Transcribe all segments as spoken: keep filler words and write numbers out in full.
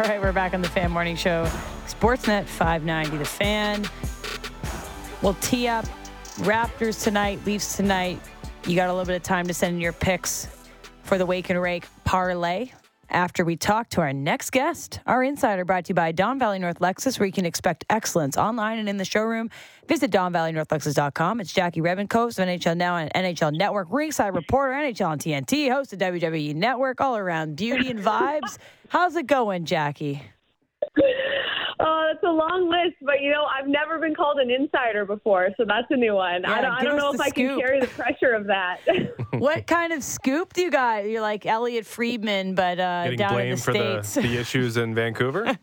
right, we're back on the Fan Morning Show. Sportsnet five ninety, The Fan. We'll tee up Raptors tonight, Leafs tonight. You got a little bit of time to send in your picks for the Wake and Rake parlay after we talk to our next guest. Our insider brought to you by Don Valley North Lexus, where you can expect excellence online and in the showroom. Visit don valley north lexus dot com. It's Jackie Revencoast of N H L Now and N H L Network, ringside reporter, N H L on T N T, host of W W E Network, all around beauty and vibes. How's it going, Jackie? Oh, that's a long list, but, you know, I've never been called an insider before, so that's a new one. Yeah, I don't, I don't know if I can carry the pressure of that. What kind of scoop do you got? You're like Elliot Friedman, but uh, Getting down in blamed the for States. the, the issues in Vancouver?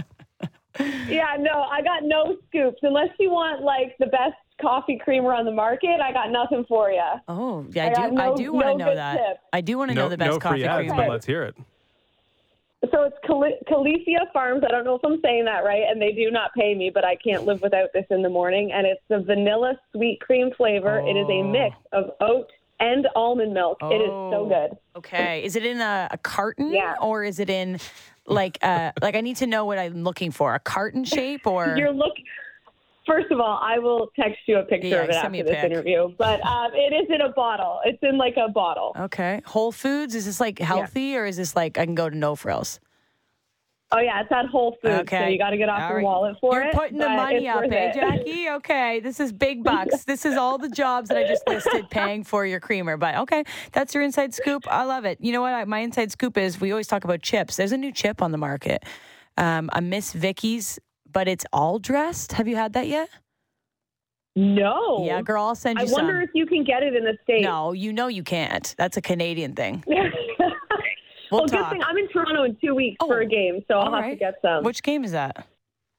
Yeah, no, I got no scoops. Unless you want, like, the best coffee creamer on the market, I got nothing for you. Oh, yeah, I, I do. no, I do want to no know good that. tip. I do want to no, know the best no coffee free ads, creamer. but let's hear it. So it's Cal- Calicia Farms. I don't know if I'm saying that right, and they do not pay me, but I can't live without this in the morning. And it's the vanilla sweet cream flavor. Oh. It is a mix of oat and almond milk. Oh. It is so good. Okay. Is it in a, a carton? Yeah. Or is it in, like, uh, like I need to know what I'm looking for. A carton shape or? You're look. First of all, I will text you a picture Yeah, of it send me after a this pic. interview. But um, it is in a bottle. It's in like a bottle. Okay. Whole Foods? Is this like healthy or is this like I can go to No Frills? Oh, yeah, it's at Whole Foods, Okay. so you got to get off All your right. wallet for You're it. putting the but money it's up, worth eh, it. Jackie? Okay. This is big bucks. This is all the jobs that I just listed paying for your creamer. But okay, that's your inside scoop. I love it. You know what? I, my inside scoop is we always talk about chips. There's a new chip on the market, um, a Miss Vicky's, but it's all dressed. Have you had that yet? No. Yeah, girl, I'll send you I wonder some. if you can get it in the States. No, you know you can't. That's a Canadian thing. We'll well, talk. good thing I'm in Toronto in two weeks Oh, for a game, so I'll all have right. to get some. Which game is that?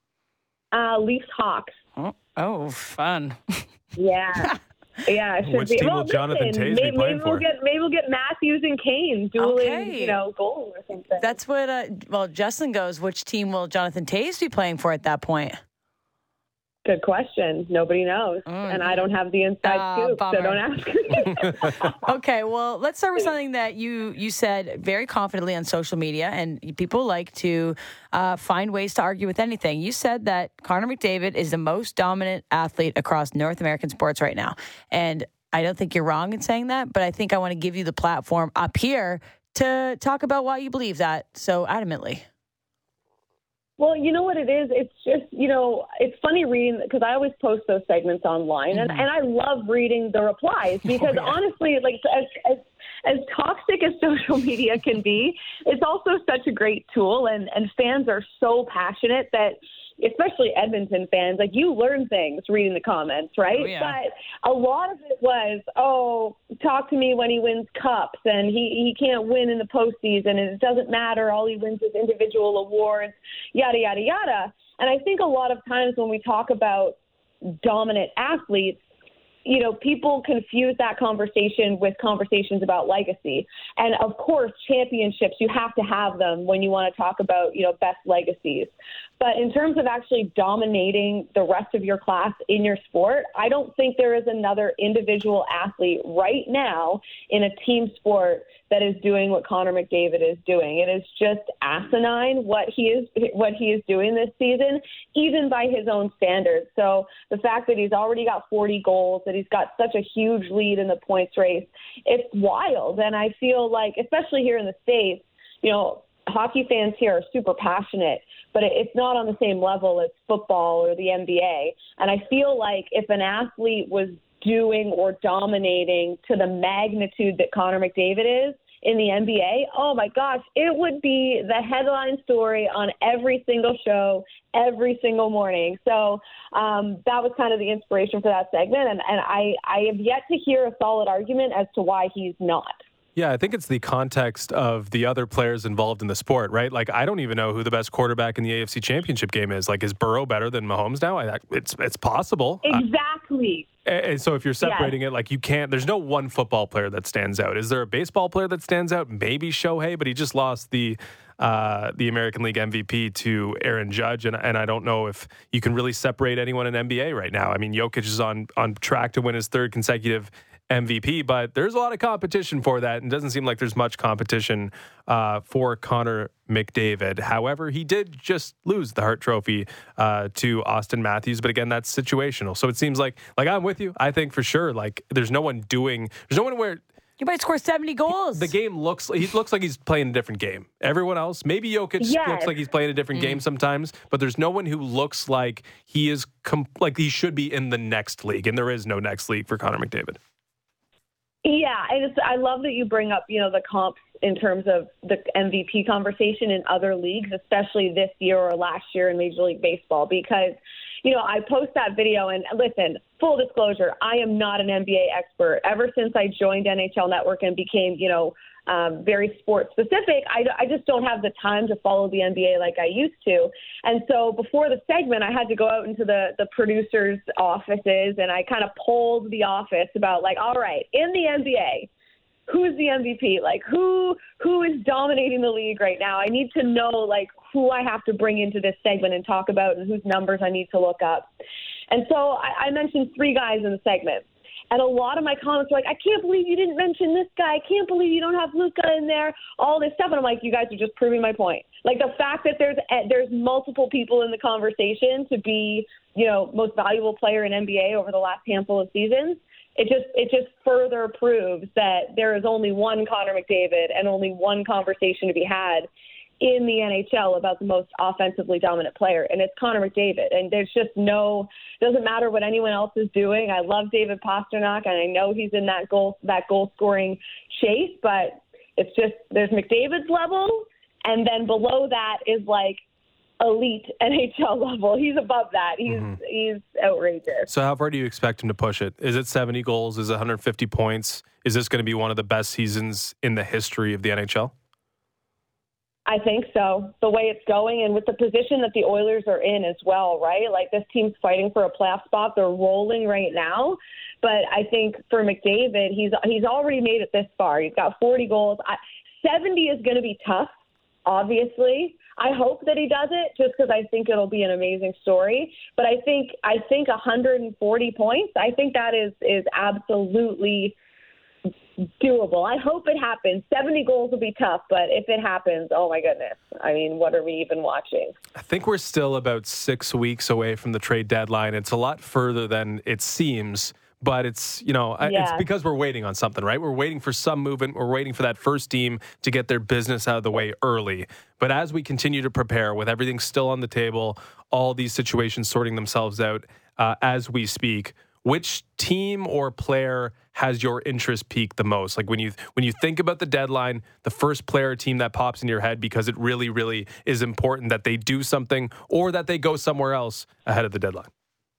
Uh, Leafs Hawks. Oh, oh fun. Yeah. Yeah, it should Which be. team well, will Jonathan listen, Toews be maybe, playing maybe we'll for? get maybe we'll get Matthews and Kane dueling, Okay. you know, goals or something. That's what, uh, well, Justin goes, which team will Jonathan Toews be playing for at that point? Good question. Nobody knows, Mm. and I don't have the inside Ah, scoop, bummer. so don't ask me. Okay, well, let's start with something that you you said very confidently on social media, and people like to uh, find ways to argue with anything. You said that Connor McDavid is the most dominant athlete across North American sports right now, and I don't think you're wrong in saying that, but I think I want to give you the platform up here to talk about why you believe that so adamantly. Well, you know what it is? It's just, you know, it's funny reading, because I always post those segments online, and, Mhm. and I love reading the replies, because Oh, yeah. honestly, like, as, as as toxic as social media can be, it's also such a great tool, and, and fans are so passionate that, especially Edmonton fans, like, you learn things reading the comments, right? Oh, yeah. But a lot of it was, oh, talk to me when he wins cups, and he, he can't win in the postseason, and it doesn't matter, all he wins is individual awards, yada, yada, yada. And I think a lot of times when we talk about dominant athletes, you know, people confuse that conversation with conversations about legacy. And of course, championships, you have to have them when you want to talk about, you know, best legacies. But in terms of actually dominating the rest of your class in your sport, I don't think there is another individual athlete right now in a team sport that is doing what Connor McDavid is doing. It is just asinine what he is what he is doing this season, even by his own standards. So the fact that he's already got forty goals, that he's got such a huge lead in the points race, it's wild. And I feel like, especially here in the States, you know, hockey fans here are super passionate, but it's not on the same level as football or the N B A. And I feel like if an athlete was doing or dominating to the magnitude that Connor McDavid is in the N B A, oh my gosh, it would be the headline story on every single show, every single morning. So um, that was kind of the inspiration for that segment. And, and I, I have yet to hear a solid argument as to why he's not. Yeah, I think it's the context of the other players involved in the sport, right? Like, I don't even know who the best quarterback in the A F C Championship game is. Like, is Burrow better than Mahomes now? I, it's it's possible. Exactly. Uh, and so if you're separating yes. it, like, you can't, there's no one football player that stands out. Is there a baseball player that stands out? Maybe Shohei, but he just lost the uh, the American League M V P to Aaron Judge, and and I don't know if you can really separate anyone in N B A right now. I mean, Jokic is on on track to win his third consecutive M V P, but there's a lot of competition for that, and it doesn't seem like there's much competition uh, for Connor McDavid. However, he did just lose the Hart Trophy uh, to Austin Matthews, but again, that's situational. So it seems like, like I'm with you. I think for sure, like there's no one doing, there's no one where you might score seventy goals. The game looks he looks like he's playing a different game. Everyone else, maybe Jokic yes. looks like he's playing a different mm. game sometimes, but there's no one who looks like he is com- like he should be in the next league, and there is no next league for Connor McDavid. Yeah, and it's, I love that you bring up, you know, the comps in terms of the M V P conversation in other leagues, especially this year or last year in Major League Baseball, because, you know, I post that video, and listen, full disclosure, I am not an N B A expert. Ever since I joined N H L Network and became, you know, um, very sports specific, I, I just don't have the time to follow the N B A like I used to. And so before the segment, I had to go out into the, the producers' offices, and I kind of polled the office about, like, all right, in the N B A, who's the M V P? Like, who who is dominating the league right now? I need to know, like, who I have to bring into this segment and talk about and whose numbers I need to look up. And so I, I mentioned three guys in the segment. And a lot of my comments were like, I can't believe you didn't mention this guy. I can't believe you don't have Luka in there, all this stuff. And I'm like, you guys are just proving my point. Like, the fact that there's there's multiple people in the conversation to be, you know, most valuable player in N B A over the last handful of seasons, it just it just further proves that there is only one Connor McDavid and only one conversation to be had in the N H L about the most offensively dominant player, and it's Connor McDavid. And there's just no, doesn't matter what anyone else is doing. I love David Pastrnak, and I know he's in that goal, that goal scoring chase, but it's just, there's McDavid's level, and then below that is like elite N H L level. He's above that. He's mm-hmm. he's outrageous. So how far do you expect him to push it? Is it seventy goals? Is it one hundred fifty points? Is this going to be one of the best seasons in the history of the N H L? I think so, the way it's going, and with the position that the Oilers are in as well, right? Like, this team's fighting for a playoff spot. They're rolling right now. But I think for McDavid, he's he's already made it this far. He's got forty goals. I, seventy is going to be tough, obviously. I hope that he does it just because I think it'll be an amazing story. But I think I think one hundred forty points, I think that is is absolutely doable. I hope it happens. seventy goals will be tough, but if it happens, oh my goodness. I mean, what are we even watching? I think we're still about six weeks away from the trade deadline. It's a lot further than it seems, but it's, you know, yeah. it's because we're waiting on something, right? We're waiting for some movement. We're waiting for that first team to get their business out of the way early. But as we continue to prepare with everything still on the table, all these situations sorting themselves out uh, as we speak, which team or player has your interest peaked the most? Like, when you when you think about the deadline, the first player or team that pops in your head because it really, really is important that they do something or that they go somewhere else ahead of the deadline?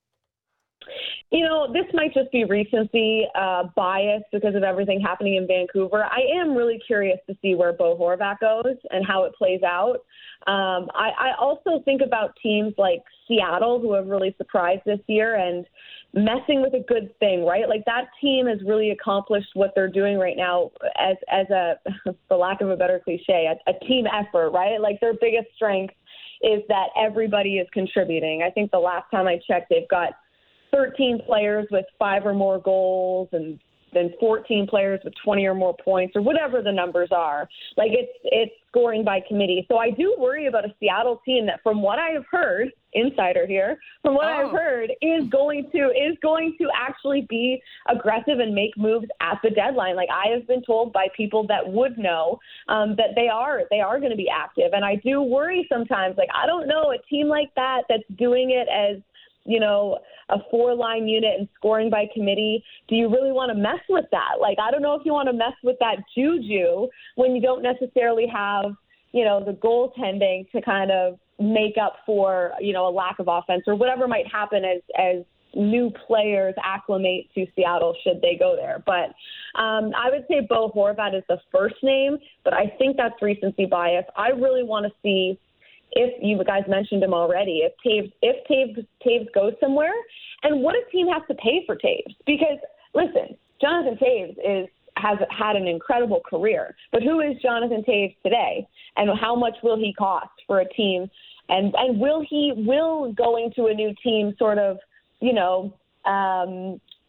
You know, this might just be recency uh, bias because of everything happening in Vancouver. I am really curious to see where Bo Horvat goes and how it plays out. Um, I, I also think about teams like Seattle, who have really surprised this year and messing with a good thing, right? Like, that team has really accomplished what they're doing right now as as a, for lack of a better cliche, a, a team effort, right? Like, their biggest strength is that everybody is contributing. I think the last time I checked, they've got thirteen players with five or more goals, and then fourteen players with twenty or more points, or whatever the numbers are. Like, it's it's scoring by committee. So I do worry about a Seattle team that, from what I have heard, insider here, from what oh. I've heard, is going to is going to actually be aggressive and make moves at the deadline. Like, I have been told by people that would know um, that they are they are going to be active. And I do worry sometimes. Like, I don't know, a team like that that's doing it as, you know, a four-line unit and scoring by committee, do you really want to mess with that? Like, I don't know if you want to mess with that juju when you don't necessarily have, you know, the goaltending to kind of make up for, you know, a lack of offense or whatever might happen as, as new players acclimate to Seattle should they go there. But um, I would say Bo Horvat is the first name, but I think that's recency bias. I really want to see, if you guys mentioned him already, if Taves, if Taves, Taves goes somewhere, and what a team has to pay for Taves. Because, listen, Jonathan Taves is has had an incredible career, but who is Jonathan Taves today? And how much will he cost for a team? And and will he, will going to a new team sort of, you know, um,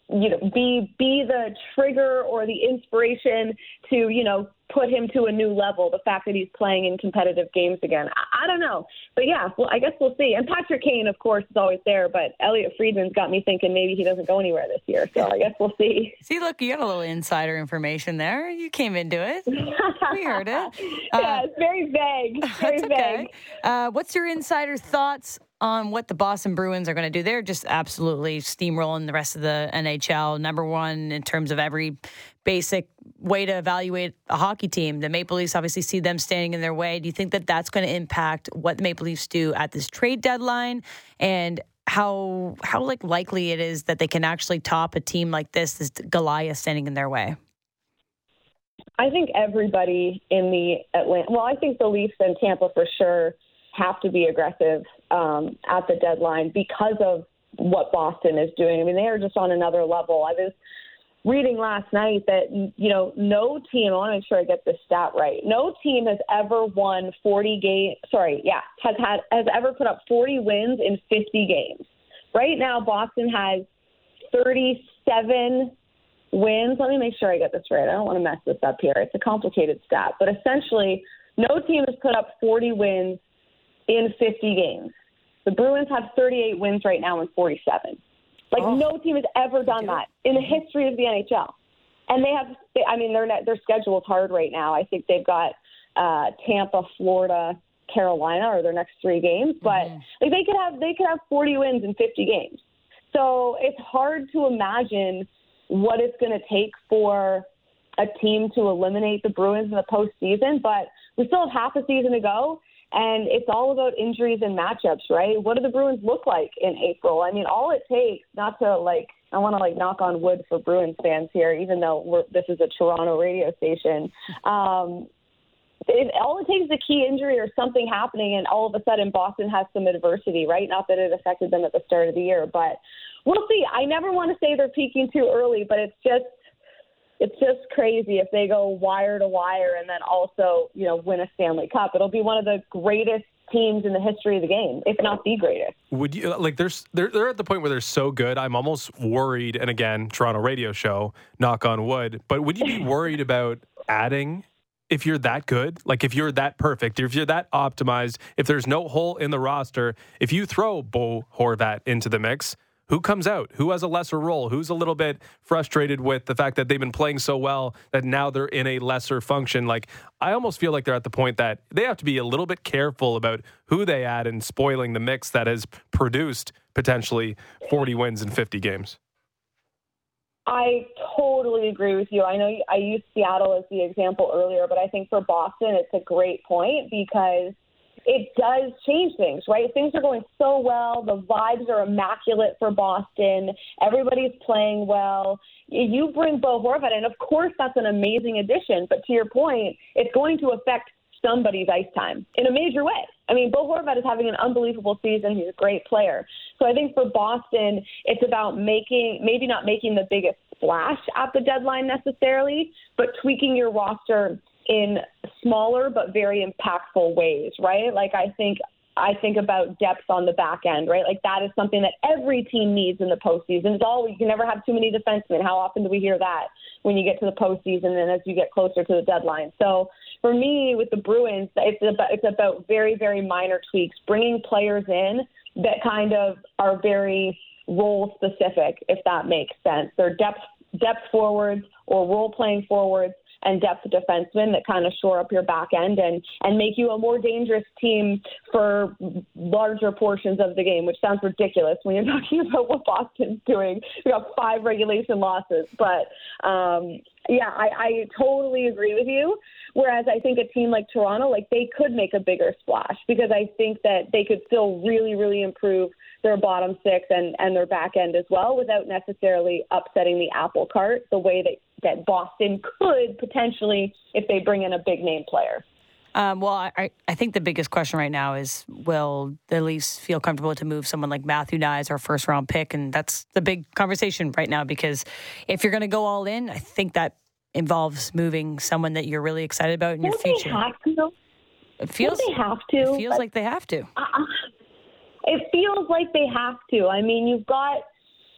you know, be be the trigger or the inspiration to, you know, put him to a new level, the fact that he's playing in competitive games again. I, I don't know. But, yeah, well, I guess we'll see. And Patrick Kane, of course, is always there, but Elliot Friedman's got me thinking maybe he doesn't go anywhere this year, so I guess we'll see. See, look, you got a little insider information there. You came into it. We heard it. Uh, yeah, it's very vague. Very that's okay. vague. Uh, what's your insider thoughts on what the Boston Bruins are going to do? They're just absolutely steamrolling the rest of the N H L. Number one in terms of every basic way to evaluate a hockey team. The Maple Leafs obviously see them standing in their way. Do you think that that's going to impact what the Maple Leafs do at this trade deadline, and how how like likely it is that they can actually top a team like this, this Goliath standing in their way? I think everybody in the Atlanta, well, I think the Leafs and Tampa for sure have to be aggressive um, at the deadline because of what Boston is doing. I mean, they are just on another level. I was reading last night that, you know, no team, I want to make sure I get this stat right, no team has ever won forty games, sorry, yeah, has had has ever put up forty wins in fifty games. Right now, Boston has thirty-seven wins. Let me make sure I get this right. I don't want to mess this up here. It's a complicated stat. But essentially, no team has put up forty wins in fifty games. The Bruins have thirty-eight wins right now in forty-seven. Like, oh. no team has ever done that in the history of the N H L. And they have, they, I mean, their their schedule is hard right now. I think they've got uh, Tampa, Florida, Carolina are their next three games. But mm-hmm. like they could have they could have forty wins in fifty games. So it's hard to imagine what it's going to take for a team to eliminate the Bruins in the postseason. But we still have half a season to go. And it's all about injuries and matchups, right? What do the Bruins look like in April? I mean, all it takes, not to like, I want to like knock on wood for Bruins fans here, even though we're, this is a Toronto radio station. Um, it, all it takes is a key injury or something happening, and all of a sudden Boston has some adversity, right? Not that it affected them at the start of the year, but we'll see. I never want to say they're peaking too early, but it's just, It's just crazy if they go wire to wire and then also, you know, win a Stanley Cup. It'll be one of the greatest teams in the history of the game, if not the greatest. Would you like? There's they're they're at the point where they're so good. I'm almost worried. And again, Toronto radio show, knock on wood. But would you be worried about adding? If you're that good, like if you're that perfect, if you're that optimized, if there's no hole in the roster, if you throw Bo Horvat into the mix, who comes out? Who has a lesser role? Who's a little bit frustrated with the fact that they've been playing so well that now they're in a lesser function? Like, I almost feel like they're at the point that they have to be a little bit careful about who they add and spoiling the mix that has produced potentially forty wins in fifty games. I totally agree with you. I know I used Seattle as the example earlier, but I think for Boston, it's a great point because it does change things, right? Things are going so well. The vibes are immaculate for Boston. Everybody's playing well. You bring Bo Horvat in. Of course, that's an amazing addition. But to your point, it's going to affect somebody's ice time in a major way. I mean, Bo Horvat is having an unbelievable season. He's a great player. So I think for Boston, it's about making, maybe not making the biggest splash at the deadline necessarily, but tweaking your roster in smaller but very impactful ways, right? Like I think I think about depth on the back end, right? Like that is something that every team needs in the postseason. It's all, you can never have too many defensemen. How often do we hear that when you get to the postseason and as you get closer to the deadline? So for me, with the Bruins, it's about, it's about very, very minor tweaks, bringing players in that kind of are very role specific, if that makes sense. They're depth depth forwards or role playing forwards and depth defensemen that kind of shore up your back end and, and make you a more dangerous team for larger portions of the game, which sounds ridiculous when you're talking about what Boston's doing. We got five regulation losses. But, um, yeah, I, I totally agree with you. Whereas I think a team like Toronto, like they could make a bigger splash because I think that they could still really, really improve their bottom six and, and their back end as well without necessarily upsetting the apple cart the way that, that Boston could potentially if they bring in a big name player. Um, well, I, I think the biggest question right now is, will the Leafs feel comfortable to move someone like Matthew Knies, our first-round pick? And that's the big conversation right now because if you're going to go all in, I think that involves moving someone that you're really excited about in Don't your future. They have to? It feels, Don't they have to? It feels like they have to. Uh, it feels like they have to. I mean, you've got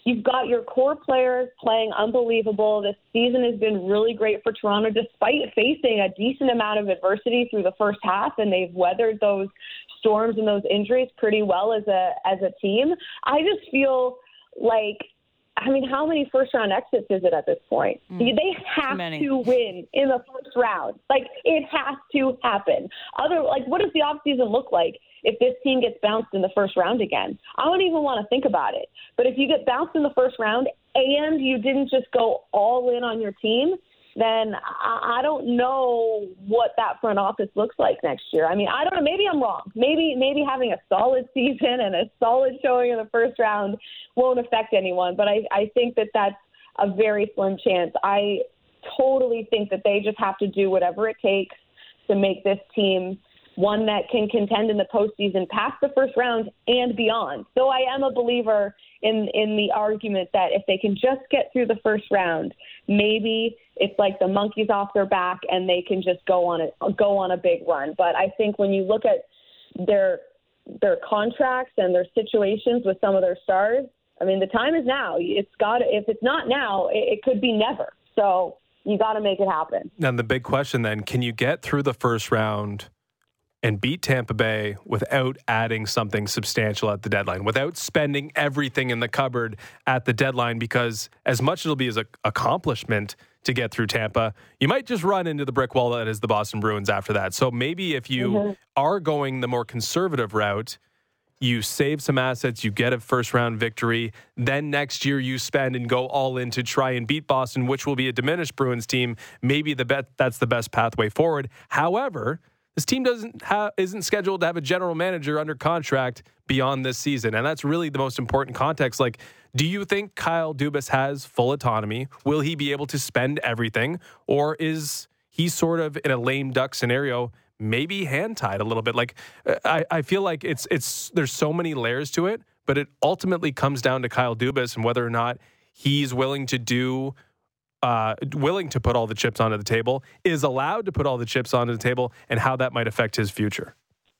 You've got your core players playing unbelievable. This season has been really great for Toronto, despite facing a decent amount of adversity through the first half, and they've weathered those storms and those injuries pretty well as a as a team. I just feel like, I mean, how many first-round exits is it at this point? Mm, they have to win in the first round. Like, it has to happen. Other, like, what does the offseason look like if this team gets bounced in the first round again? I don't even want to think about it. But if you get bounced in the first round and you didn't just go all in on your team, then I don't know what that front office looks like next year. I mean, I don't know. Maybe I'm wrong. Maybe maybe having a solid season and a solid showing in the first round won't affect anyone. But I, I think that that's a very slim chance. I totally think that they just have to do whatever it takes to make this team one that can contend in the postseason past the first round and beyond. So I am a believer in in the argument that if they can just get through the first round, maybe it's like the monkey's off their back and they can just go on a go on a big run. But I think when you look at their their contracts and their situations with some of their stars, I mean, the time is now. It's got if it's not now, it, it could be never. So you got to make it happen. And the big question then, can you get through the first round and beat Tampa Bay without adding something substantial at the deadline, without spending everything in the cupboard at the deadline? Because as much as it'll be as an accomplishment to get through Tampa, you might just run into the brick wall that is the Boston Bruins after that. So maybe if you mm-hmm. are going the more conservative route, you save some assets, you get a first-round victory, then next year you spend and go all in to try and beat Boston, which will be a diminished Bruins team. Maybe the bet that's the best pathway forward. However, this team doesn't have, isn't scheduled to have a general manager under contract beyond this season. And that's really the most important context. Like, do you think Kyle Dubas has full autonomy? Will he be able to spend everything? Or is he sort of in a lame duck scenario, maybe hand-tied a little bit? Like, I, I feel like it's it's there's so many layers to it, but it ultimately comes down to Kyle Dubas and whether or not he's willing to do Uh, willing to put all the chips onto the table, is allowed to put all the chips onto the table, and how that might affect his future.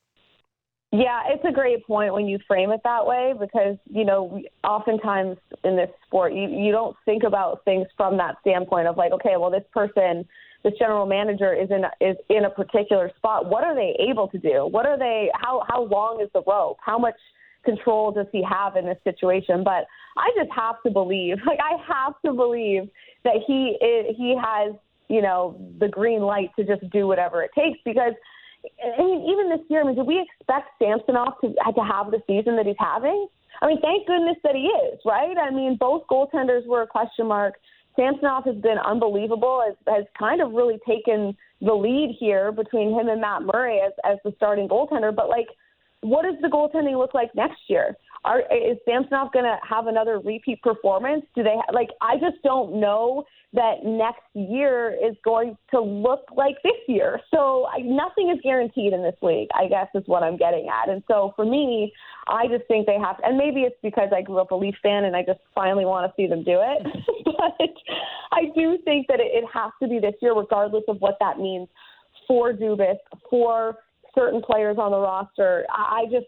Yeah, it's a great point when you frame it that way because, you know, oftentimes in this sport, you, you don't think about things from that standpoint of like, okay, well, this person, this general manager is in, is in a particular spot. What are they able to do? What are they, how, how long is the rope? How much control does he have in this situation? But I just have to believe, like I have to believe that he is, he has, you know, the green light to just do whatever it takes. Because, I mean, even this year, I mean, did we expect Samsonov to, to have the season that he's having? I mean, thank goodness that he is, right? I mean, both goaltenders were a question mark. Samsonov has been unbelievable, has, has kind of really taken the lead here between him and Matt Murray as, as the starting goaltender. But, like, what does the goaltending look like next year? Are, is Samsonov going to have another repeat performance? Do they ha- like? I just don't know that next year is going to look like this year. So I, nothing is guaranteed in this league, I guess is what I'm getting at. And so for me, I just think they have to, and maybe it's because I grew up a Leaf fan and I just finally want to see them do it. But I do think that it, it has to be this year, regardless of what that means for Dubas, for certain players on the roster. I just,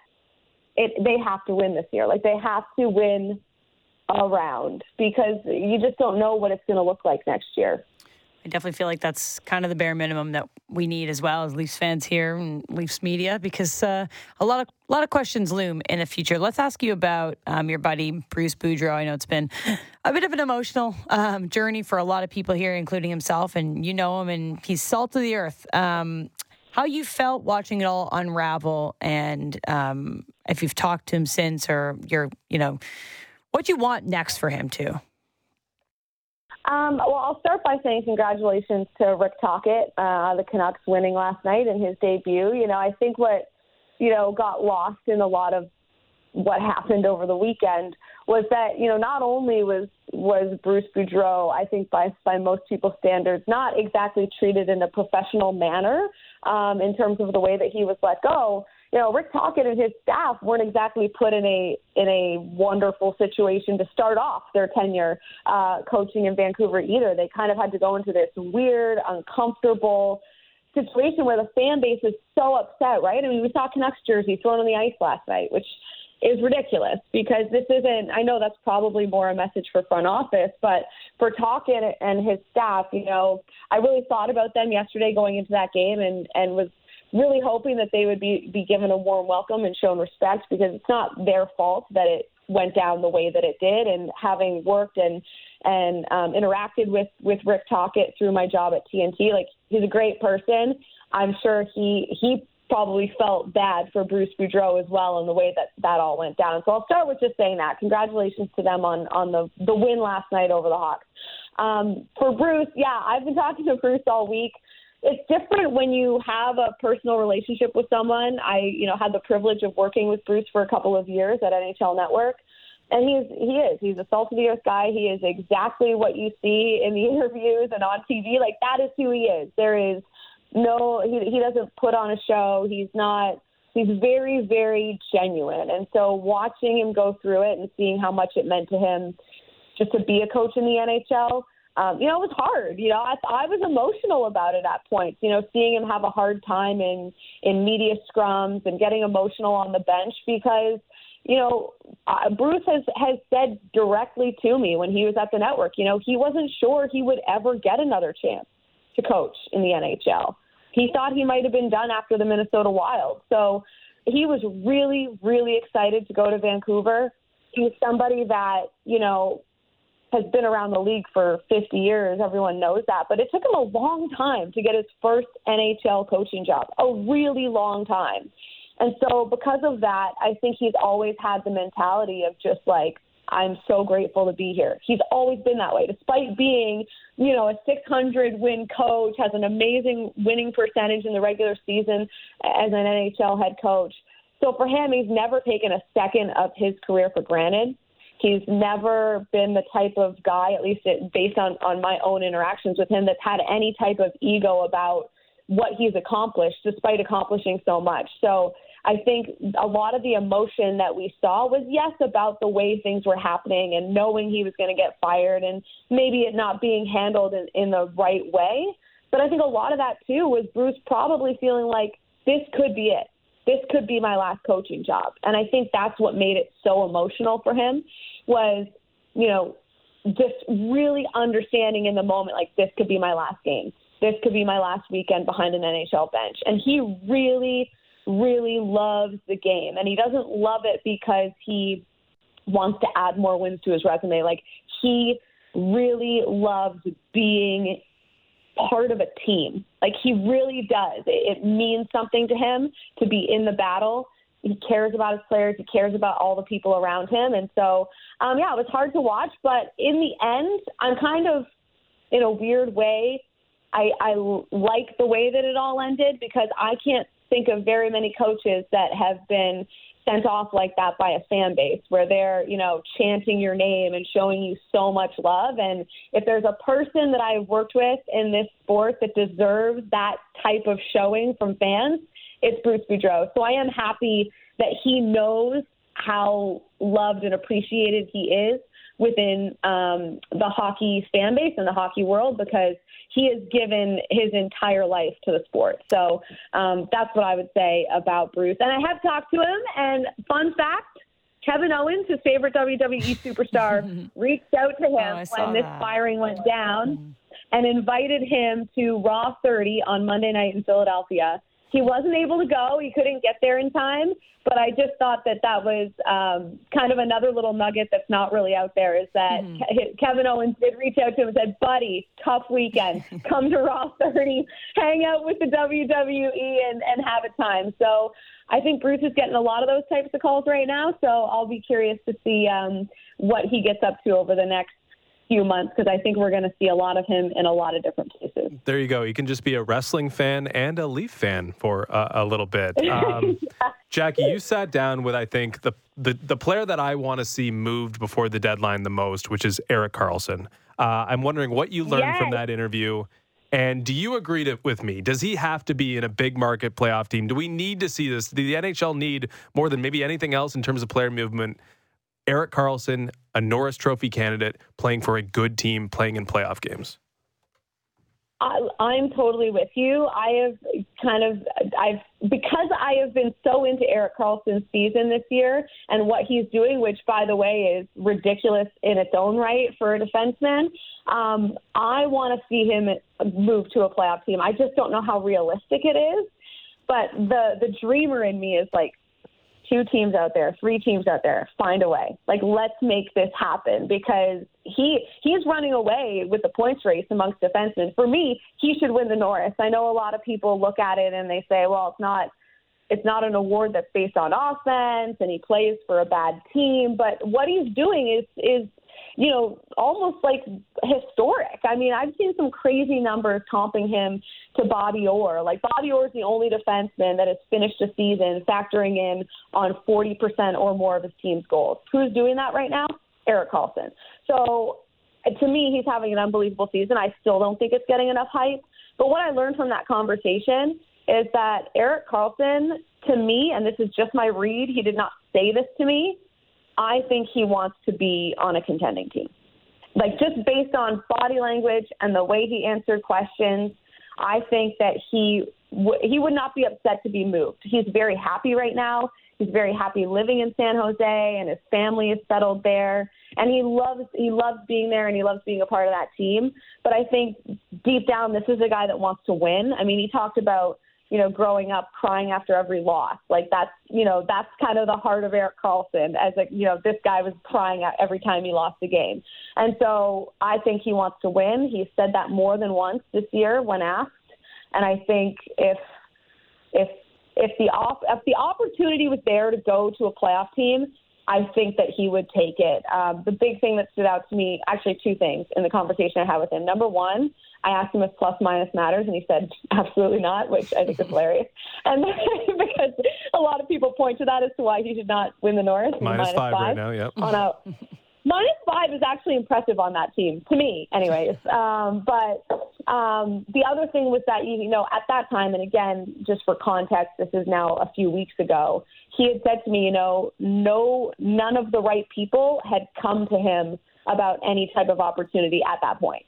it, they have to win this year. Like, they have to win a round because you just don't know what it's going to look like next year. I definitely feel like that's kind of the bare minimum that we need as well as Leafs fans here and Leafs media, because uh, a lot of a lot of questions loom in the future. Let's ask you about um, your buddy Bruce Boudreau. I know it's been a bit of an emotional um, journey for a lot of people here, including himself, and you know him, and he's salt of the earth. Um, how you felt watching it all unravel, and um, if you've talked to him since, or you're, you know, what you want next for him too. Um, well, I'll start by saying congratulations to Rick Tocchet, uh, the Canucks winning last night in his debut. You know, I think what, you know, got lost in a lot of what happened over the weekend was that, you know, not only was was Bruce Boudreau, I think by by most people's standards, not exactly treated in a professional manner um, in terms of the way that he was let go. You know, Rick Tocchet and his staff weren't exactly put in a in a wonderful situation to start off their tenure uh, coaching in Vancouver either. They kind of had to go into this weird, uncomfortable situation where the fan base is so upset, right? I mean, we saw Canucks jersey thrown on the ice last night, which, is ridiculous, because this isn't, I know that's probably more a message for front office, but for Tocchet and his staff, you know, I really thought about them yesterday going into that game and, and was really hoping that they would be, be given a warm welcome and shown respect, because it's not their fault that it went down the way that it did. And having worked and, and um, interacted with, with Rick Tocchet through my job at T N T, like, he's a great person. I'm sure he, he, probably felt bad for Bruce Boudreau as well in the way that that all went down. So I'll start with just saying that. Congratulations to them on, on the, the win last night over the Hawks. Um, for Bruce, yeah, I've been talking to Bruce all week. It's different when you have a personal relationship with someone. I, you know, had the privilege of working with Bruce for a couple of years at N H L Network. And he's, he is, he's a salt of the earth guy. He is exactly what you see in the interviews and on T V. Like, that is who he is. There is, No, he he doesn't put on a show. He's not, he's very, very genuine. And so watching him go through it and seeing how much it meant to him just to be a coach in the N H L, um, you know, it was hard. You know, I, I was emotional about it at points, you know, seeing him have a hard time in, in media scrums and getting emotional on the bench, because, you know, uh, Bruce has, has said directly to me when he was at the network, you know, he wasn't sure he would ever get another chance to coach in the N H L. He thought he might have been done after the Minnesota Wild. So he was really, really excited to go to Vancouver. He's somebody that, you know, has been around the league for fifty years. Everyone knows that. But it took him a long time to get his first N H L coaching job, a really long time. And so because of that, I think he's always had the mentality of just like, I'm so grateful to be here. He's always been that way, despite being, you know, a six hundred win coach, has an amazing winning percentage in the regular season as an N H L head coach. So for him, he's never taken a second of his career for granted. He's never been the type of guy, at least it, based on, on my own interactions with him, that's had any type of ego about what he's accomplished, despite accomplishing so much. So I think a lot of the emotion that we saw was, yes, about the way things were happening and knowing he was going to get fired and maybe it not being handled in, in the right way. But I think a lot of that, too, was Bruce probably feeling like this could be it. This could be my last coaching job. And I think that's what made it so emotional for him was, you know, just really understanding in the moment, like, this could be my last game. This could be my last weekend behind an N H L bench. And he really really loves the game. And he doesn't love it because he wants to add more wins to his resume. Like, he really loves being part of a team. Like, he really does. It, it means something to him to be in the battle. He cares about his players. He cares about all the people around him. And so, um, yeah, it was hard to watch. But in the end, I'm kind of, in a weird way, I, I like the way that it all ended, because I can't think of very many coaches that have been sent off like that by a fan base, where they're, you know, chanting your name and showing you so much love. And if there's a person that I've worked with in this sport that deserves that type of showing from fans, it's Bruce Boudreau. So I am happy that he knows how loved and appreciated he is within um, the hockey fan base and the hockey world, because he has given his entire life to the sport. So um, that's what I would say about Bruce. And I have talked to him, and fun fact, Kevin Owens, his favorite W W E superstar, reached out to him oh, when this that. firing went down and invited him to Raw thirty on Monday night in Philadelphia. He wasn't able to go. He couldn't get there in time. But I just thought that that was um, kind of another little nugget that's not really out there, is that mm-hmm. Ke- Kevin Owens did reach out to him and said, buddy, tough weekend. Come to Raw thirty, hang out with the W W E and, and have a time. So I think Bruce is getting a lot of those types of calls right now. So I'll be curious to see um, what he gets up to over the next few months, because I think we're going to see a lot of him in a lot of different places. There you go. You can just be a wrestling fan and a Leaf fan for uh, a little bit. Um, Jackie, you sat down with, I think, the, the, the player that I want to see moved before the deadline the most, which is Erik Karlsson. Uh, I'm wondering what you learned yes. from that interview. And do you agree to, with me? Does he have to be in a big market playoff team? Do we need to see this? Do the N H L need, more than maybe anything else in terms of player movement, Erik Karlsson, a Norris Trophy candidate, playing for a good team, playing in playoff games? I, I'm totally with you. I have kind of, I've, because I have been so into Erik Karlsson's season this year and what he's doing, which, by the way, is ridiculous in its own right for a defenseman. Um, I want to see him move to a playoff team. I just don't know how realistic it is. But the, the dreamer in me is like, two teams out there, three teams out there, find a way. Like, let's make this happen, because he he's running away with the points race amongst defensemen. For me, he should win the Norris. I know a lot of people look at it and they say, well, it's not it's not an award that's based on offense and he plays for a bad team. But what he's doing is is you know, almost like historic. I mean, I've seen some crazy numbers comping him to Bobby Orr. Like, Bobby Orr is the only defenseman that has finished a season factoring in on forty percent or more of his team's goals. Who's doing that right now? Erik Karlsson. So, to me, he's having an unbelievable season. I still don't think it's getting enough hype. But what I learned from that conversation is that Erik Karlsson, to me, and this is just my read, he did not say this to me, I think he wants to be on a contending team. Like, just based on body language and the way he answered questions, I think that he w- he would not be upset to be moved. He's very happy right now. He's very happy living in San Jose, and his family is settled there. And he loves he loves being there, and he loves being a part of that team. But I think deep down, this is a guy that wants to win. I mean, he talked about, you know, growing up crying after every loss. Like, that's, you know, that's kind of the heart of Erik Karlsson, as a, you know, this guy was crying out every time he lost a game. And so I think he wants to win. He said that more than once this year when asked. And I think if, if, if the op- if the opportunity was there to go to a playoff team, I think that he would take it. Um, the big thing that stood out to me, actually two things in the conversation I had with him. Number one, I asked him if plus minus matters, and he said absolutely not, which I think is hilarious. And because a lot of people point to that as to why he should not win the Norris. Minus, minus five, five right now, yep. On a, minus five is actually impressive on that team, to me, anyways. Um, but um, the other thing was that, you know, at that time, and again, just for context, this is now a few weeks ago, he had said to me, you know, no, none of the right people had come to him about any type of opportunity at that point.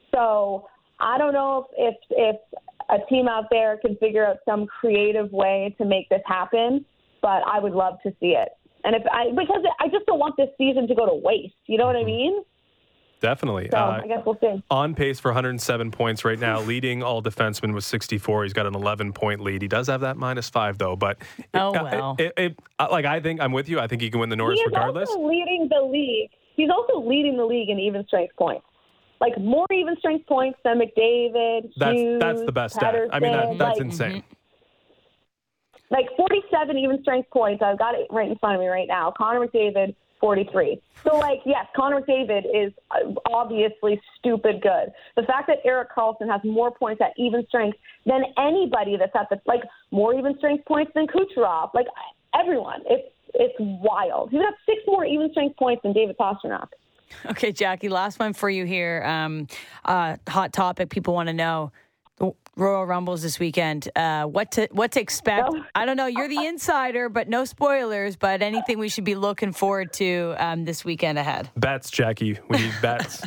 So I don't know if, if, if a team out there can figure out some creative way to make this happen, but I would love to see it. And if I, because I just don't want this season to go to waste. You know what I mean? Definitely. So uh, I guess we'll see. On pace for one hundred seven points right now, leading all defensemen with sixty-four. He's got an eleven-point lead. He does have that minus five, though. But oh, it, well. It, it, it, like, I think I'm with you. I think he can win the Norris he is regardless. Also leading the league. He's also leading the league in even strength points. Like, more even strength points than McDavid, That's Hughes, that's the best stat. I mean, that, that's like, insane. Like, forty-seven even strength points. I've got it right in front of me right now. Connor McDavid, forty-three. So, like, yes, Connor McDavid is obviously stupid good. The fact that Erik Karlsson has more points at even strength than anybody that's at the, like, more even strength points than Kucherov. Like, everyone. It's, it's wild. He's got six more even strength points than David Pastrnak. Okay, Jackie, last one for you here. Um, uh, hot topic. People want to know. The Royal Rumbles this weekend. Uh, what to what to expect? No. I don't know. You're the insider, but no spoilers. But anything we should be looking forward to um, this weekend ahead? Bets, Jackie. We need bets.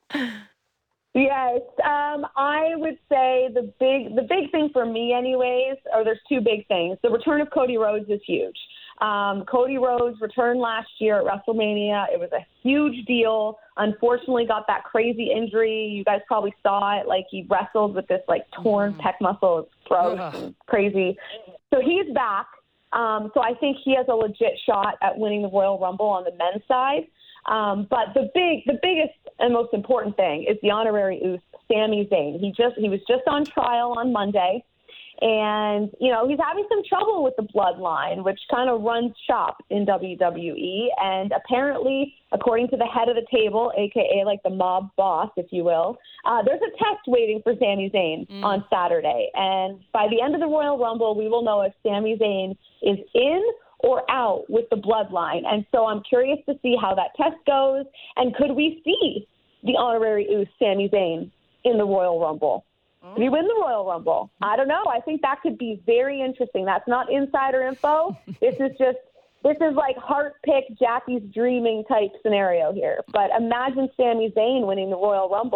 Yes, um, I would say the big the big thing for me, anyways, or there's two big things. The return of Cody Rhodes is huge. Um, Cody Rhodes returned last year at WrestleMania. It was a huge deal. Unfortunately, got that crazy injury. You guys probably saw it. Like, he wrestled with this, like, torn mm. pec muscle. It's gross and crazy. So he's back. Um, so I think he has a legit shot at winning the Royal Rumble on the men's side. Um, but the big, the biggest and most important thing is the honorary Uso, Sami Zayn. He just he was just on trial on Monday. And, you know, he's having some trouble with the bloodline, which kind of runs shop in W W E. And apparently, according to the head of the table, a k a like the mob boss, if you will, uh, there's a test waiting for Sami Zayn mm. on Saturday. And by the end of the Royal Rumble, we will know if Sami Zayn is in or out with the bloodline. And so I'm curious to see how that test goes. And could we see the honorary Uso, Sami Zayn, in the Royal Rumble? Did he win the Royal Rumble? I don't know. I think that could be very interesting. That's not insider info. This is just, this is like heart pick, Jackie's dreaming type scenario here. But imagine Sami Zayn winning the Royal Rumble.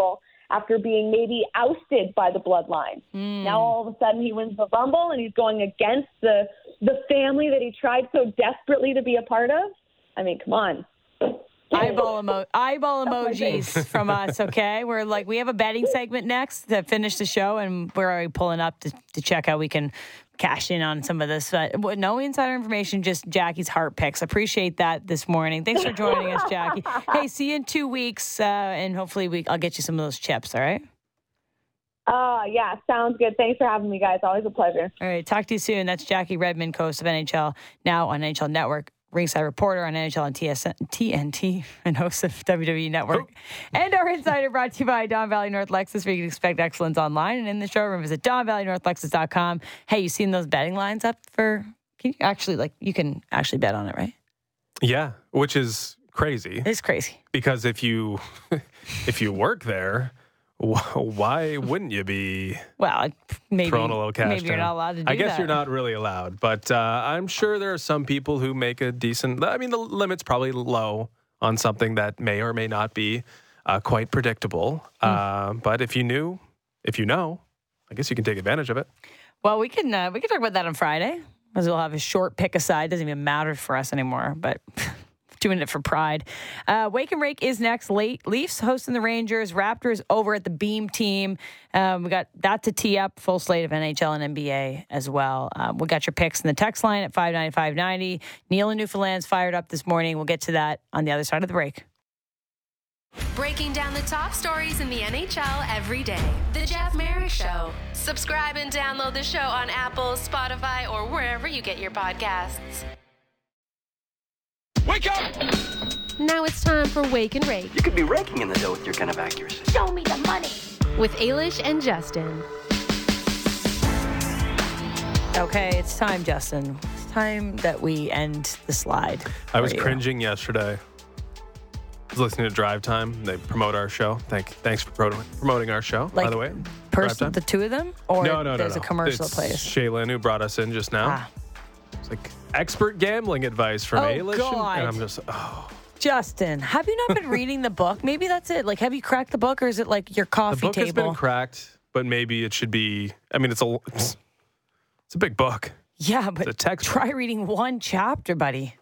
after being maybe ousted by the bloodline. Mm. Now all of a sudden he wins the Rumble and he's going against the the family that he tried so desperately to be a part of. I mean, come on. Eyeball, emo- eyeball emojis from us, okay? We're like, we have a betting segment next to finish the show, and we're already pulling up to, to check how we can cash in on some of this. But no insider information, just Jackie's heart picks. Appreciate that this morning. Thanks for joining us, Jackie. Hey, see you in two weeks, uh, and hopefully we I'll get you some of those chips, all right? Uh, yeah, sounds good. Thanks for having me, guys. Always a pleasure. All right, talk to you soon. That's Jackie Redmond, host of N H L Now on N H L Network. Ringside reporter on N H L and T N T and host of W W E Network. Oh. And our insider brought to you by Don Valley North Lexus, where you can expect excellence online and in the showroom. Visit don valley north lexus dot com. Hey, you seen those betting lines up for? Can you actually like you can actually bet on it, right? Yeah, which is crazy. It's crazy because if you if you work there, why wouldn't you be well maybe throwing a little cash maybe down? You're not allowed to do I guess that. You're not really allowed, but uh, I'm sure there are some people who make a decent. I mean, the limit's probably low on something that may or may not be uh, quite predictable. Mm. Uh, but if you knew, if you know, I guess you can take advantage of it. Well, we can uh, we can talk about that on Friday, as we'll have a short pick aside. Doesn't even matter for us anymore, but. Doing it for pride. Uh, Wake and Rake is next. Late Leafs hosting the Rangers. Raptors over at the Beam team. Um, we got that to tee up. Full slate of N H L and N B A as well. Um, we got your picks in the text line at five ninety, five ninety. Neil in Newfoundland's fired up this morning. We'll get to that on the other side of the break. Breaking down the top stories in the N H L every day. The Jeff Marek Show. Subscribe and download the show on Apple, Spotify, or wherever you get your podcasts. Wake up! Now it's time for Wake and Rake. You could be raking in the dough with your kind of accuracy. Show me the money. With Ailish and Justin. Okay, it's time, Justin. It's time that we end the slide. I was you. cringing yesterday. I was listening to Drive Time. They promote our show. Thank, thanks for pro- promoting our show, like, by the way. Person, the two of them? Or no, no, no, there's no. a commercial it's place? Shaylin who brought us in just now. Ah. It's like expert gambling advice from oh, Ailish. God. And I'm just, oh. Justin, have you not been reading the book? Maybe that's it. Like, have you cracked the book, or is it like your coffee The book table? has been cracked, but maybe it should be, I mean, it's a, it's, it's a big book. Yeah, but it's a textbook. Try reading one chapter, buddy.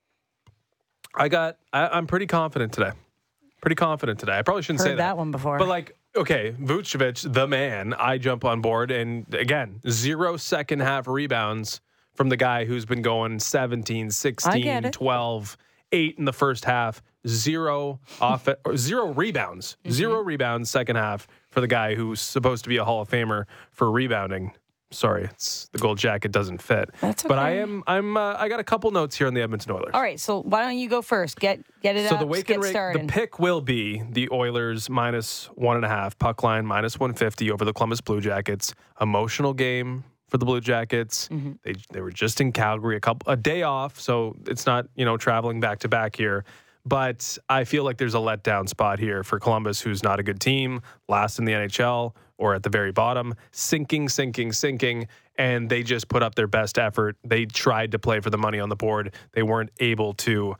I got, I, I'm pretty confident today. Pretty confident today. I probably shouldn't Heard say that. that one before. But like, okay, Vucevic, the man, I jump on board. And again, zero second half rebounds from the guy who's been going seventeen, sixteen, twelve, eight in the first half, zero off, zero rebounds, mm-hmm. zero rebounds second half for the guy who's supposed to be a Hall of Famer for rebounding. Sorry, it's the gold jacket doesn't fit. That's okay. But I am, I'm, uh, I got a couple notes here on the Edmonton Oilers. All right, so why don't you go first? Get get it so up. the Wake get and Rake, started. the pick will be the Oilers minus one and a half, puck line minus one fifty over the Columbus Blue Jackets. Emotional game for the Blue Jackets. Mm-hmm. They they were just in Calgary, a couple a day off, so it's not, you know, traveling back to back here. But I feel like there's a letdown spot here for Columbus, who's not a good team, last in the N H L or at the very bottom, sinking, sinking, sinking, and they just put up their best effort. They tried to play for the money on the board. They weren't able to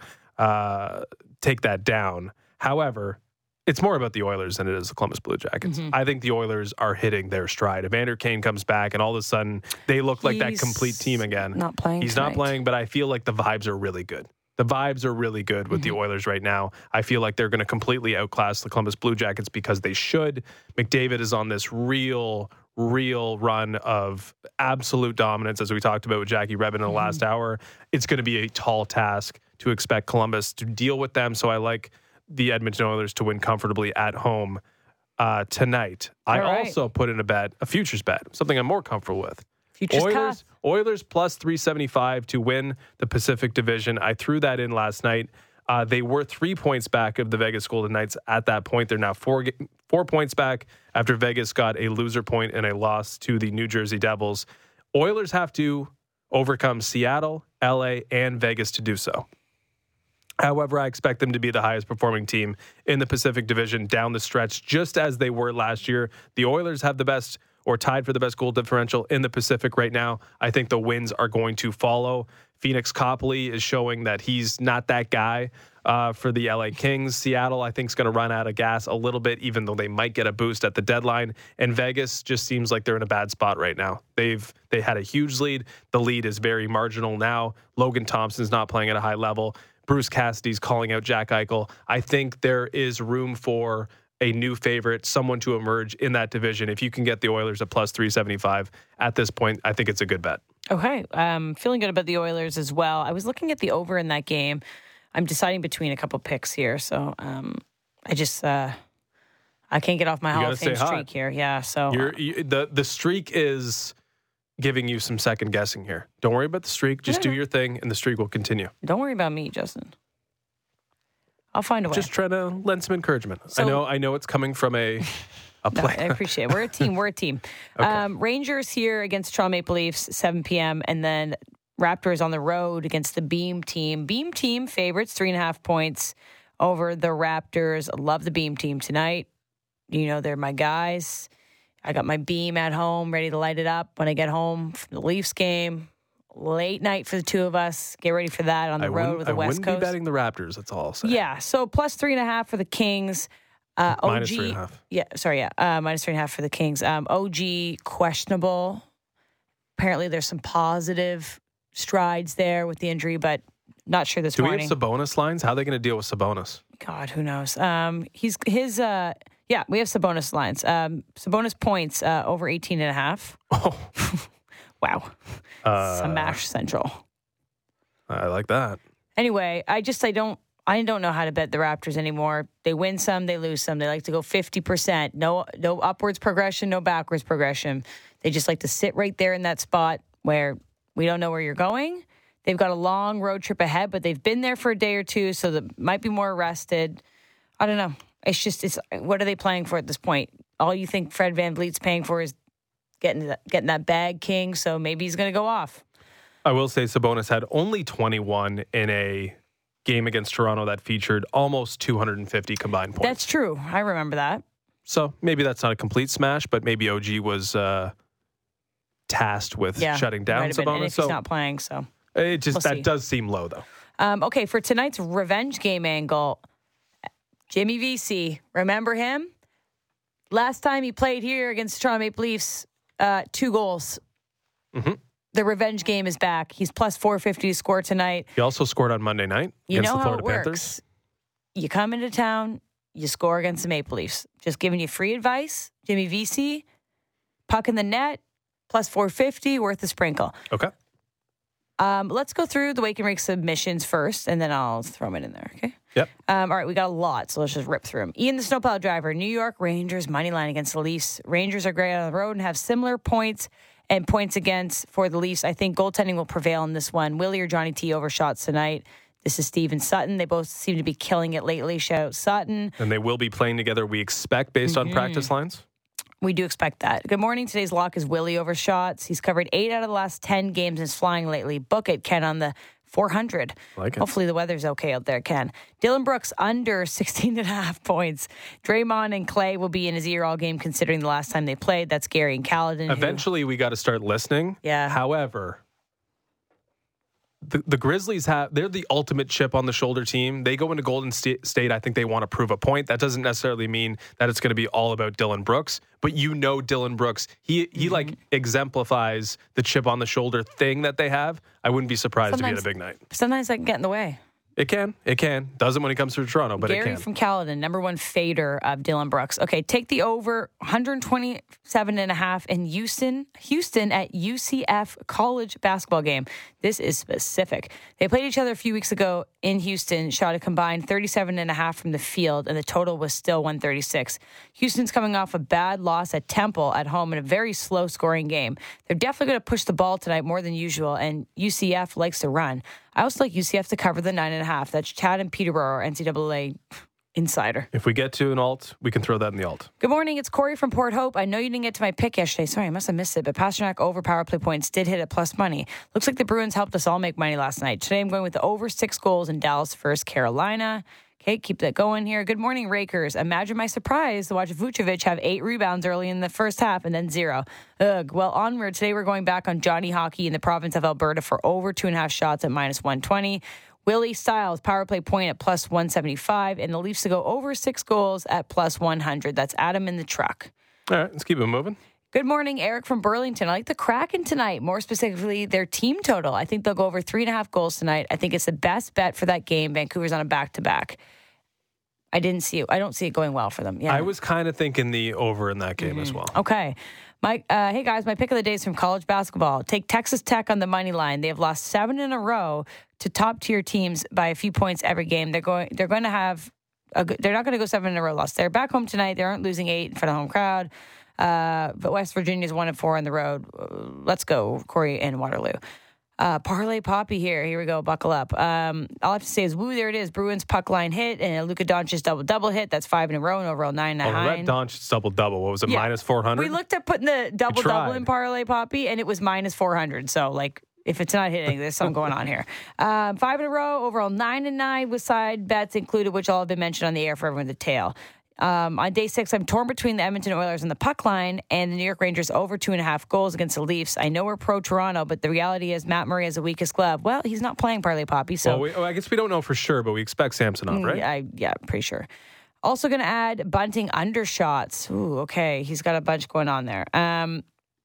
uh, take that down. However, it's more about the Oilers than it is the Columbus Blue Jackets. Mm-hmm. I think the Oilers are hitting their stride. Evander Kane comes back, and all of a sudden, they look like He's that complete team again. Not playing He's tonight. not playing, but I feel like the vibes are really good. The vibes are really good with mm-hmm. the Oilers right now. I feel like they're going to completely outclass the Columbus Blue Jackets because they should. McDavid is on this real, real run of absolute dominance, as we talked about with Jackie Redmond in the mm-hmm. last hour. It's going to be a tall task to expect Columbus to deal with them. So I like the Edmonton Oilers to win comfortably at home uh, tonight. All I right. also put in a bet, a futures bet, something I'm more comfortable with. Futures Oilers, tough. Oilers plus three seventy-five to win the Pacific Division. I threw that in last night. Uh, they were three points back of the Vegas Golden Knights at that point. They're now four four points back after Vegas got a loser point and a loss to the New Jersey Devils. Oilers have to overcome Seattle, L A, and Vegas to do so. However, I expect them to be the highest performing team in the Pacific Division down the stretch, just as they were last year. The Oilers have the best or tied for the best goal differential in the Pacific right now. I think the wins are going to follow. Phoenix Copley is showing that he's not that guy uh, for the L A Kings. Seattle, I think, is going to run out of gas a little bit, even though they might get a boost at the deadline. And Vegas just seems like they're in a bad spot right now. They've they had a huge lead. The lead is very marginal now. Logan Thompson's not playing at a high level. Bruce Cassidy's calling out Jack Eichel. I think there is room for a new favorite, someone to emerge in that division. If you can get the Oilers at plus three seventy-five at this point, I think it's a good bet. Okay. Um, feeling good about the Oilers as well. I was looking at the over in that game. I'm deciding between a couple picks here. So um, I just, uh, I can't get off my Hall of Fame streak hot. here. Yeah. So You're, you, the, the streak is giving you some second guessing here. Don't worry about the streak. Just do your thing and the streak will continue. Don't worry about me, Justin. I'll find a way. Just trying to lend some encouragement. So, I know I know it's coming from a, a no, play. I appreciate it. We're a team. We're a team. Okay. Um, Rangers here against Toronto Maple Leafs, seven p.m. And then Raptors on the road against the Beam team. Beam team favorites, three and a half points over the Raptors. Love the Beam team tonight. You know, they're my guys. I got my Beam at home, ready to light it up when I get home from the Leafs game. Late night for the two of us. Get ready for that on the I road with the I West Coast. Coast. I wouldn't be betting the Raptors. That's all I'll say. Yeah, so plus three and a half for the Kings. Uh, minus O G, three and a half. Yeah, sorry, yeah, uh, minus three and a half for the Kings. Um, O G questionable. Apparently, there's some positive strides there with the injury, but not sure this Do morning. we have Sabonis lines? How are they going to deal with Sabonis? God, who knows? Um, he's his. Uh, yeah, we have Sabonis lines. Um, Sabonis points uh, over eighteen and a half. Oh. Wow. Uh, Smash Central. I like that. Anyway, I just I don't I don't know how to bet the Raptors anymore. They win some, they lose some. They like to go fifty percent. No no upwards progression, no backwards progression. They just like to sit right there in that spot where we don't know where you're going. They've got a long road trip ahead, but they've been there for a day or two, so they might be more rested. I don't know. It's just it's what are they playing for at this point? All you think Fred VanVleet's paying for is getting that, getting that bag, King, so maybe he's going to go off. I will say Sabonis had only twenty-one in a game against Toronto that featured almost two hundred fifty combined points. That's true. I remember that. So maybe that's not a complete smash, but maybe O G was uh, tasked with yeah, shutting down Sabonis. And if so he's not playing, so it just we'll that see. does seem low, though. Um, okay, for tonight's revenge game angle, Jimmy Vesey, remember him? Last time he played here against Toronto Maple Leafs, uh, two goals. Mm-hmm. The revenge game is back. He's plus four fifty to score tonight. He also scored on Monday night you against know the Florida how it Panthers. Works. You come into town, you score against the Maple Leafs. Just giving you free advice. Jimmy Vesey, puck in the net, plus four fifty, worth a sprinkle. Okay. Um, let's go through the Wake and Rake submissions first, and then I'll throw them in there, okay? Yep. Um, all right, we got a lot, so let's just rip through them. Ian the Snowplow Driver, New York Rangers, money line against the Leafs. Rangers are great on the road and have similar points and points against for the Leafs. I think goaltending will prevail in this one. Willie or Johnny T overshots tonight. This is Steven Sutton. They both seem to be killing it lately. Shout out Sutton. And they will be playing together, we expect, based Mm-hmm. on practice lines. We do expect that. Good morning. Today's lock is Willie overshots. He's covered eight out of the last ten games and is flying lately. Book it, Ken, on the four hundred. Like it. Hopefully the weather's okay out there, Ken. Dylan Brooks under sixteen and a half points. Draymond and Clay will be in his ear all game considering the last time they played. That's Gary and Caledon. Eventually, we got to start listening. Yeah. However, the, the Grizzlies have, they're the ultimate chip on the shoulder team. They go into Golden Sta- State. I think they want to prove a point. That doesn't necessarily mean that it's going to be all about Dylan Brooks, but you know, Dylan Brooks, he, he mm-hmm. like exemplifies the chip on the shoulder thing that they have. I wouldn't be surprised sometimes, if he had a big night. Sometimes that can get in the way. It can. It can. Doesn't when he comes to Toronto, but Gary it can. from Caledon, number one fader of Dylan Brooks. Okay, take the over one twenty-seven and a half in Houston, Houston at U C F college basketball game. This is specific. They played each other a few weeks ago in Houston, shot a combined thirty-seven and a half from the field, and the total was still one thirty-six. Houston's coming off a bad loss at Temple at home in a very slow scoring game. They're definitely going to push the ball tonight more than usual, and U C F likes to run. I also like U C F to cover the nine and a half. That's Chad and Peterborough, N C double A insider. If we get to an alt, we can throw that in the alt. Good morning. It's Corey from Port Hope. I know you didn't get to my pick yesterday. Sorry, I must have missed it. But Pasternak over power play points did hit at plus money. Looks like the Bruins helped us all make money last night. Today I'm going with the over six goals in Dallas versus Carolina. Okay, keep that going here. Good morning, Rakers. Imagine my surprise to watch Vucevic have eight rebounds early in the first half and then zero. Ugh. Well, onward. Today we're going back on Johnny Hockey in the province of Alberta for over two and a half shots at minus one twenty. Willie Styles, power play point at plus one seventy-five, and the Leafs to go over six goals at plus one hundred. That's Adam in the truck. All right, let's keep it moving. Good morning, Eric from Burlington. I like the Kraken tonight, more specifically their team total. I think they'll go over three and a half goals tonight. I think it's the best bet for that game. Vancouver's on a back-to-back. I didn't see it. I don't see it going well for them. Yeah, I was kind of thinking the over in that game mm-hmm. as well. Okay. My, uh, hey, guys, my pick of the day is from college basketball. Take Texas Tech on the money line. They have lost seven in a row to top-tier teams by a few points every game. They're going They're going to have a, they're not going to go seven in a row loss. They're back home tonight. They aren't losing eight in front of home crowd. Uh, but West Virginia's one and four on the road. Uh, let's go, Corey and Waterloo. Uh, Parlay Poppy here. Here we go. Buckle up. Um, all I have to say is, woo, there it is. Bruins puck line hit and Luka Doncic's double-double hit. That's five in a row and overall nine and oh, nine. That Doncic's double-double. What was it, yeah. minus four hundred? We looked at putting the double-double in Parlay Poppy, and it was minus four hundred. So, like, if it's not hitting, there's something going on here. Um, five in a row, overall nine and nine with side bets included, which all have been mentioned on the air for everyone to tail. Um, on day six, I'm torn between the Edmonton Oilers and the puck line and the New York Rangers over two and a half goals against the Leafs. I know we're pro-Toronto, but the reality is Matt Murray has the weakest glove. Well, he's not playing Parlay Poppy, so... Well, we, well, I guess we don't know for sure, but we expect Samsonov, right? I, yeah, pretty sure. Also going to add Bunting undershots. Ooh, okay. He's got a bunch going on there. Um,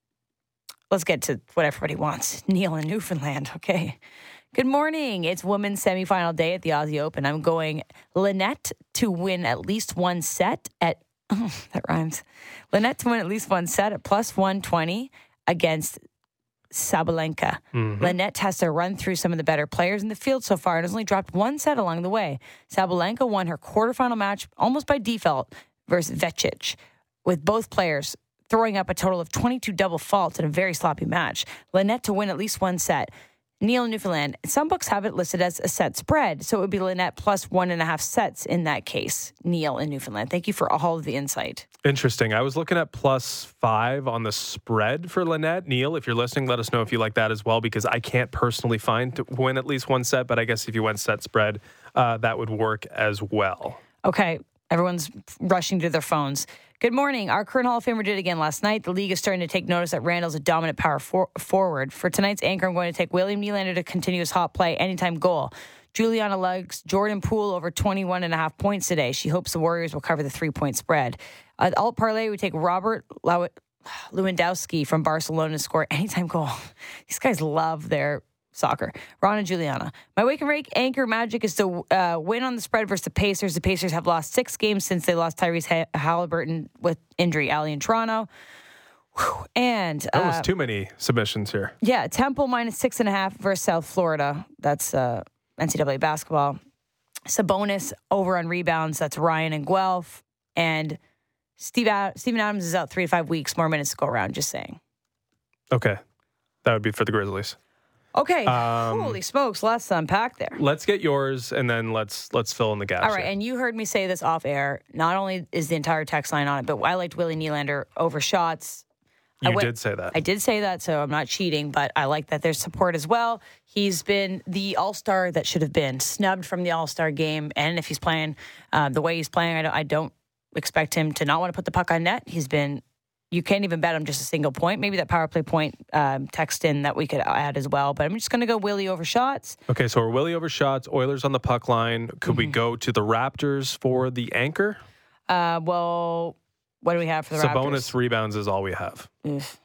let's get to what everybody wants. Neil in Newfoundland, okay. Good morning. It's women's semifinal day at the Aussie Open. I'm going Lynette to win at least one set at, oh, that rhymes. Lynette to win at least one set at plus one twenty against Sabalenka. Mm-hmm. Lynette has to run through some of the better players in the field so far and has only dropped one set along the way. Sabalenka won her quarterfinal match almost by default versus Vecic, with both players throwing up a total of twenty-two double faults in a very sloppy match. Lynette to win at least one set. Neil in Newfoundland. Some books have it listed as a set spread, so it would be Lynette plus one and a half sets in that case. Neil in Newfoundland. Thank you for all of the insight. Interesting. I was looking at plus five on the spread for Lynette. Neil, if you're listening, let us know if you like that as well, because I can't personally find to win at least one set, but I guess if you went set spread, uh, that would work as well. Okay. Everyone's rushing to their phones. Good morning. Our current Hall of Famer did it again last night. The league is starting to take notice that Randall's a dominant power for- forward. For tonight's anchor, I'm going to take William Nylander to continue his hot play anytime goal. Juliana lugs Jordan Poole over twenty-one and a half points today. She hopes the Warriors will cover the three-point spread. Uh, alt parlay, we take Robert Lew- Lewandowski from Barcelona to score anytime goal. These guys love their soccer. Ron and Juliana. My wake and rake anchor magic is to uh, win on the spread versus the Pacers. The Pacers have lost six games since they lost Tyrese ha- Halliburton with injury. Allie in Toronto. Whew. And uh, that was too many submissions here. Yeah, Temple minus six and a half versus South Florida. That's uh, N C double A basketball. Sabonis over on rebounds. That's Ryan and Guelph. And Steve Ad- Steven Adams is out three to five weeks. More minutes to go around. Just saying. Okay, that would be for the Grizzlies. Okay, um, holy smokes, lots to unpack there. Let's get yours, and then let's let's fill in the gaps. All right, here. And you heard me say this off air. Not only is the entire text line on it, but I liked Willie Nylander over shots. You went, did say that. I did say that, so I'm not cheating, but I like that there's support as well. He's been the all-star that should have been, snubbed from the all-star game, and if he's playing uh, the way he's playing, I don't, I don't expect him to not want to put the puck on net. He's been... You can't even bet him just a single point. Maybe that power play point um, text in that we could add as well. But I'm just going to go Willie over shots. Okay, so we're Willie over shots, Oilers on the puck line. Could mm-hmm. we go to the Raptors for the anchor? Uh, well, what do we have for the Sabonis Raptors? Sabonis rebounds is all we have. Oof.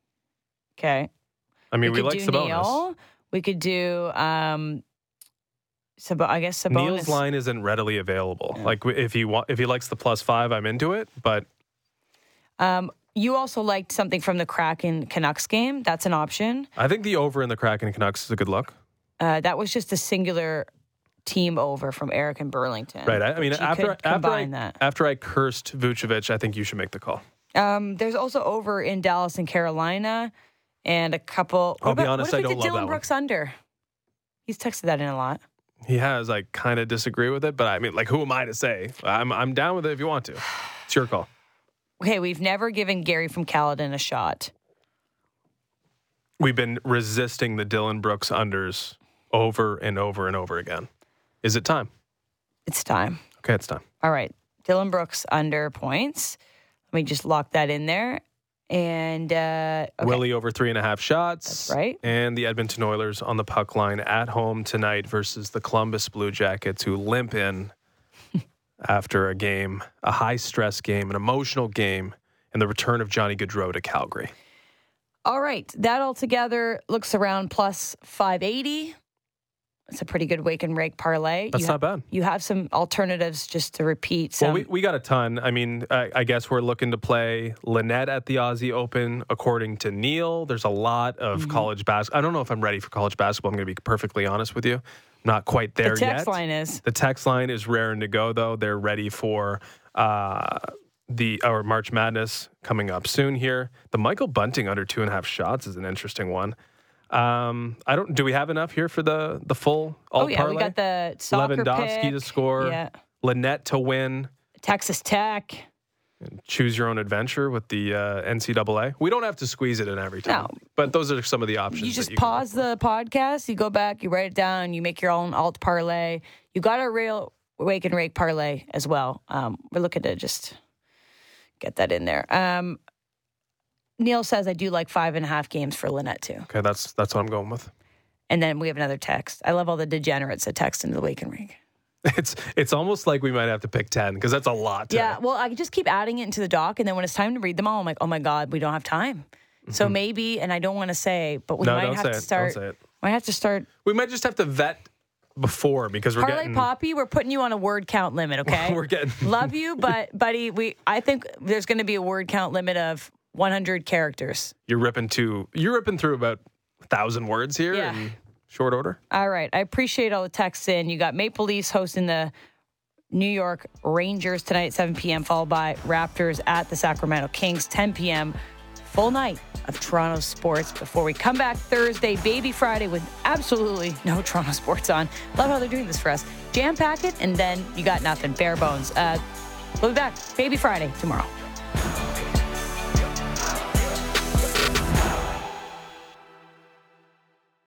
Okay. I mean, we, we like do Sabonis. Neil. We could do, um, Sab- I guess Sabonis. Neil's line isn't readily available. Yeah. Like, if he wa- if he likes the plus five, I'm into it, but... Um. You also liked something from the Kraken Canucks game. That's an option. I think the over in the Kraken Canucks is a good look. Uh, that was just a singular team over from Eric and Burlington. Right. I, I mean, after after I, that. after I cursed Vucevic, I think you should make the call. Um, there's also over in Dallas and Carolina, and a couple. I'll what about, be honest, what if I we don't did love Dylan that Brooks one? Under. He's texted that in a lot. He has. I kind of disagree with it, but I mean, like, who am I to say? I'm I'm down with it if you want to. It's your call. Okay, we've never given Gary from Caledon a shot. We've been resisting the Dylan Brooks unders over and over and over again. Is it time? It's time. Okay, it's time. All right. Dylan Brooks under points. Let me just lock that in there. And uh, okay. Willie over three and a half shots. That's right. And the Edmonton Oilers on the puck line at home tonight versus the Columbus Blue Jackets, who limp in after a game, a high-stress game, an emotional game, and the return of Johnny Gaudreau to Calgary. All right. That altogether looks around plus five eighty. It's a pretty good wake and rake parlay. That's you not have, bad. You have some alternatives just to repeat. Some. Well, we, we got a ton. I mean, I, I guess we're looking to play Lynette at the Aussie Open. According to Neil, there's a lot of mm-hmm. college basketball. I don't know if I'm ready for college basketball. I'm going to be perfectly honest with you. I'm not quite there yet. The text yet. line is. The text line is raring to go, though. They're ready for uh, the our March Madness coming up soon here. The Michael Bunting under two and a half shots is an interesting one. Um, I don't. Do we have enough here for the the full alt Oh yeah, parlay? we got the soccer Lewandowski pick. to score. Yeah. Lynette to win. Texas Tech. And choose your own adventure with the uh, N C double A. We don't have to squeeze it in every time, No. but those are some of the options. You just that you pause the podcast. You go back. You write it down. You make your own alt parlay. You got a real wake and rake parlay as well. Um, we're looking to just get that in there. Um, Neil says I do like five and a half games for Lynette too. Okay, that's that's what I'm going with. And then we have another text. I love all the degenerates that text into the wake and rake. It's it's almost like we might have to pick ten because that's a lot. Today. Yeah, well, I just keep adding it into the doc, and then when it's time to read them all, I'm like, oh my god, we don't have time. Mm-hmm. So maybe, and I don't want to say, but we no, might don't have say to it. start. Don't say it. Might have to start. We might just have to vet before because we're Parlay getting Poppy, we're putting you on a word count limit. Okay, we're getting love you, but buddy, we I think there's going to be a word count limit of one hundred characters. You're ripping to you're ripping through about a thousand words here Yeah. in short order. All right, I appreciate all the texts in. You got Maple Leafs hosting the New York Rangers tonight at seven p.m., followed by Raptors at the Sacramento Kings, ten p.m., full night of Toronto sports before we come back Thursday, Baby Friday, with absolutely no Toronto sports on. Love how they're doing this for us. Jam pack it, and then you got nothing, bare bones. Uh, we'll be back, Baby Friday, tomorrow.